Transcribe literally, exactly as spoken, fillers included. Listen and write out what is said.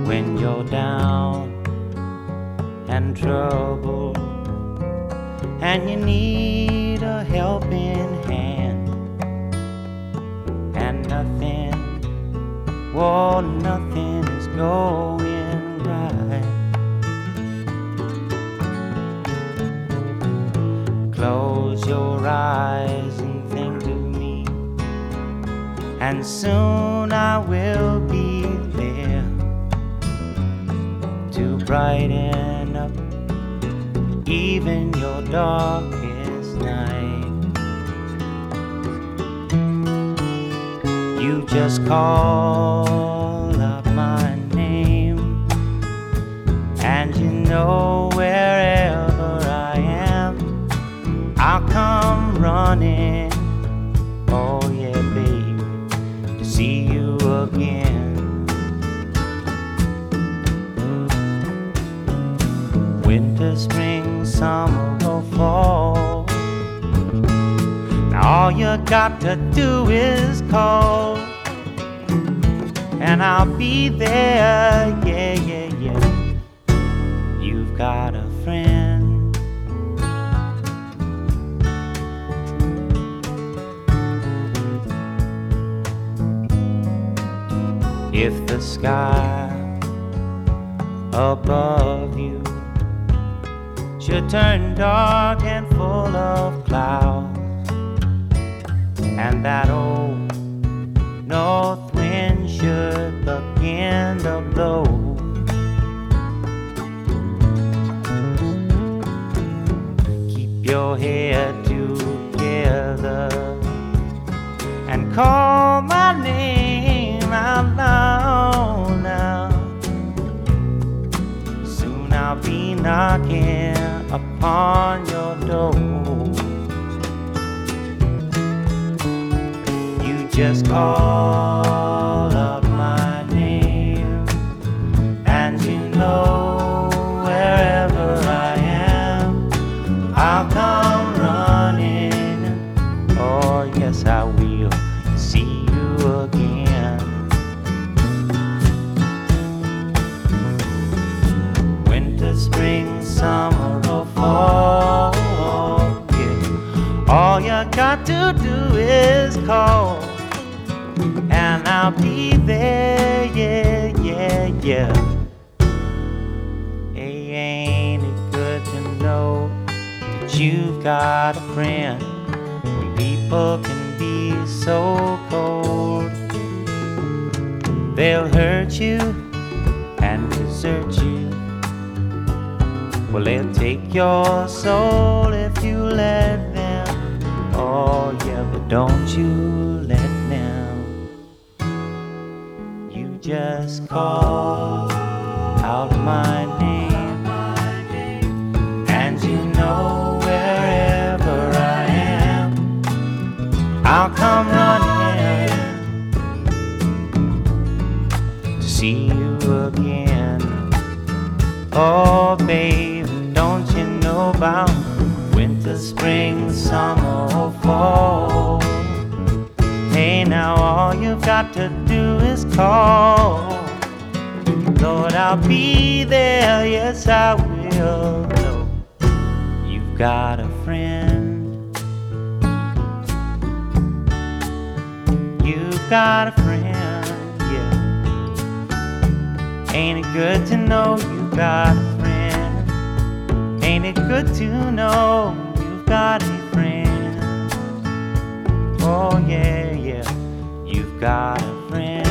when you're down and troubled and you need a helping hand, and nothing, whoa, nothing is going right. Close your eyes and think of me, and soon I will be there to brighten up even your darkest night. You just call out my name, and you know wherever I am, I'll come running. Oh yeah, baby, to see you again. Winter, spring, summer or fall, now all you got to do is call, and I'll be there, yeah, yeah, yeah. You've got a friend. If the sky above you should turn dark and full of clouds, and that old north wind should begin to blow, keep your head together and call my name out loud now. Soon I'll be knocking upon your door. You just call out my name, and you know wherever I am, I'll come running. Oh yes, I will see you again. Winter, spring, summer or fall, yeah. All you got to do is call, and I'll be there, yeah, yeah, yeah. Hey, ain't it good to know that you've got a friend when people can be so cold? They'll hurt you and desert you. Well, they'll take your soul if you let them. Oh yeah, but don't you let them. You just call out my name, and you know wherever I am, I'll come running to see you again. Oh baby, don't you know about winter, spring, summer or fall? Hey, now all you've got to do is call. Lord, I'll be there, yes I will. No, you've got a friend. You've got a friend, yeah. Ain't it good to know you've got a friend? Ain't it good to know you've got a friend? Oh yeah, yeah, you've got a friend.